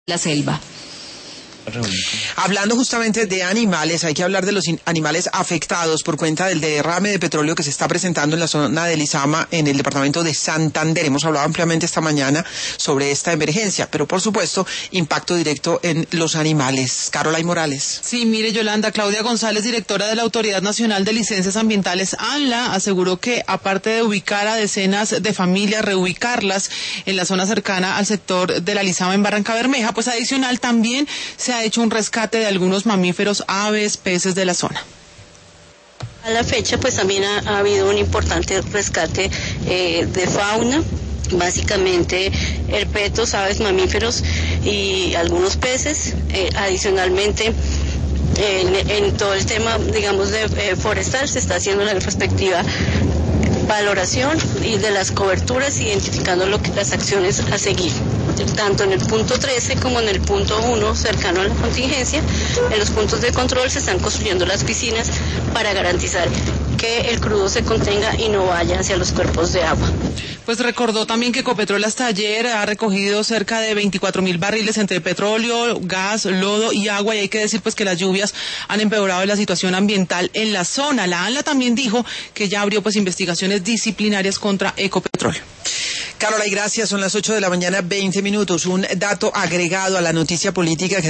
la selva. Hablando justamente de animales, hay que hablar de los animales afectados por cuenta del derrame de petróleo que se está presentando en la zona de Lizama, en el departamento de Santander. Hemos hablado ampliamente esta mañana sobre esta emergencia, pero por supuesto, impacto directo en los animales. Caroline Morales. Sí, mire, Yolanda, Claudia González, directora de la Autoridad Nacional de Licencias Ambientales, ANLA, aseguró que aparte de ubicar a decenas de familias, reubicarlas en la zona cercana al sector de la Lizama en Barrancabermeja, pues adicional también se ha hecho un rescate de algunos mamíferos, aves, peces de la zona. A la fecha, pues también ha habido un importante rescate de fauna, básicamente herpetos, aves, mamíferos y algunos peces. Adicionalmente, en todo el tema, digamos, de forestal, se está haciendo la respectiva valoración y de las coberturas, identificando las acciones a seguir, tanto en el punto 13 como en el punto 1 cercano a la contingencia. En los puntos de control se están construyendo las piscinas para garantizar que el crudo se contenga y no vaya hacia los cuerpos de agua. Pues recordó también que Ecopetrol hasta ayer ha recogido cerca de 24.000 barriles entre petróleo, gas, lodo y agua, y hay que decir pues que las lluvias han empeorado la situación ambiental en la zona. La ANLA también dijo que ya abrió pues investigaciones disciplinarias contra Ecopetrol. Caroline, gracias. Son las 8 de la mañana, 20 minutos. Un dato agregado a la noticia política que